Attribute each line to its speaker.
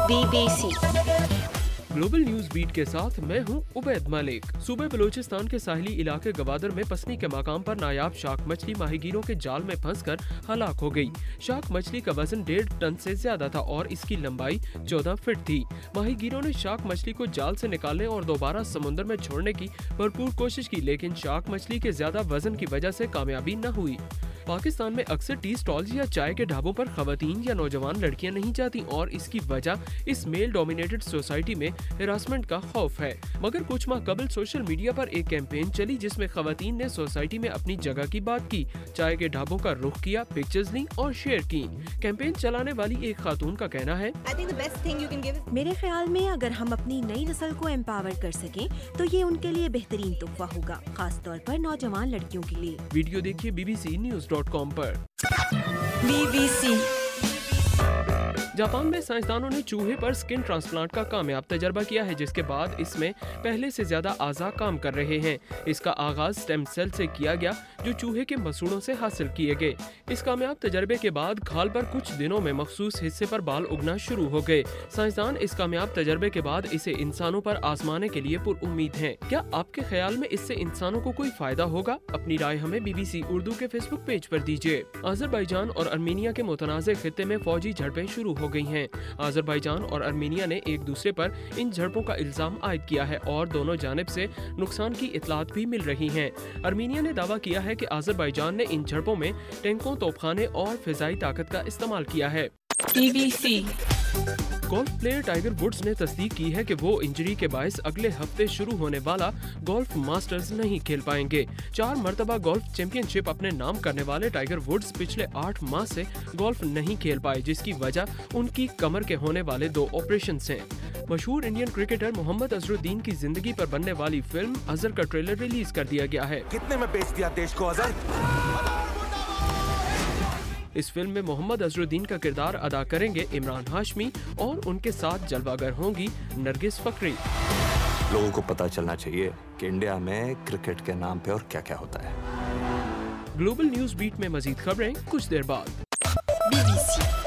Speaker 1: BBC
Speaker 2: global news beat के साथ मैं हूं उबैद मलिक। सूबे बलूचिस्तान के साहिली इलाके गवादर में पसनी के मकाम पर नायाब शार्क मछली माहीगीरों के जाल में फंसकर हलाक हो गई। शार्क मछली का वजन 1.5 टन से ज्यादा था और इसकी लंबाई 14 फीट थी। माहीगीरों ने शार्क मछली को जाल से निकालने और दोबारा समुद्र में छोड़ने की भरपूर कोशिश की, लेकिन शार्क मछली के ज्यादा वजन की वजह से कामयाबी न हुई। पाकिस्तान में अक्सर टी स्टॉल्स या चाय के ढाबों पर खवातीन या नौजवान लड़कियां नहीं जाती और इसकी वजह इस मेल डोमिनेटेड सोसाइटी में हिरासमेंट का खौफ है। मगर कुछ माह कबल सोशल मीडिया पर एक कैंपेन चली जिसमें खवातीन ने सोसाइटी में अपनी जगह की बात की, चाय के ढाबों का रुख किया, पिक्चर्स ली और शेयर की। कैंपेन चलाने वाली एक खातून का कहना है,
Speaker 3: मेरे ख्याल में अगर हम अपनी नई नस्ल को एम्पावर कर सकें तो ये उनके लिए बेहतरीन तोहफा होगा, खास तौर पर नौजवान लड़कियों के लिए।
Speaker 2: वीडियो देखिए bbcnews.com पर।
Speaker 1: BBC
Speaker 2: जापान में साइंसदानों ने चूहे पर स्किन ट्रांसप्लांट का कामयाब तजर्बा किया है, जिसके बाद इसमें पहले से ज्यादा आज़ा काम कर रहे हैं। इसका आगाज स्टेम सेल से किया गया जो चूहे के मसूड़ों से हासिल किए गए। इस कामयाब तजर्बे के बाद खाल पर कुछ दिनों में मखसूस हिस्से पर बाल उगना शुरू हो गए। साइंसदान इस कामयाब तजर्बे के बाद इसे इंसानों पर आजमाने के लिए पुरउम्मीद हैं। क्या आपके ख्याल में इससे इंसानों को कोई फायदा होगा? अपनी राय हमें BBC उर्दू के फेसबुक पेज पर दीजिए। अजरबैजान और अर्मीनिया के मुतनाज़े खित्ते में फौजी झड़पें शुरू हो गई हैं। अजरबैजान और अर्मीनिया ने एक दूसरे पर इन झड़पों का इल्जाम आयद किया है और दोनों जानिब से नुकसान की इतलात भी मिल रही हैं। अर्मीनिया ने दावा किया है कि अजरबैजान ने इन झड़पों में टैंकों, तोपखाने और फिजाई ताकत का इस्तेमाल किया है।
Speaker 1: BBC
Speaker 2: golf player Tiger Woods ने तस्दीक की है कि वो इंजरी के बायस अगले हफ्ते शुरू होने वाला गोल्फ मास्टर्स नहीं खेल पाएंगे। 4 मरतबा गोल्फ चैंपियनशिप अपने नाम करने वाले टाइगर वुड्स पिछले 8 माह से गोल्फ नहीं खेल पाए, जिसकी वजह उनकी कमर के होने वाले 2 ऑपरेशन हैं। मशहूर इंडियन क्रिकेटर मोहम्मद अजहरुद्दीन की जिंदगी पर बनने वाली फिल्म अजहर का ट्रेलर रिलीज कर दिया गया है।
Speaker 4: कितने में बेच दिया देश को अजहर?
Speaker 2: इस फिल्म में मोहम्मद अजहरुद्दीन का किरदार अदा करेंगे इमरान हाशमी और उनके साथ जलवागर होंगी नरगिस फकरी।
Speaker 4: लोगों को पता चलना चाहिए कि इंडिया में क्रिकेट के नाम पे और क्या-क्या होता है।
Speaker 2: ग्लोबल न्यूज बीट में मजीद खबरें कुछ देर बाद।
Speaker 1: BBC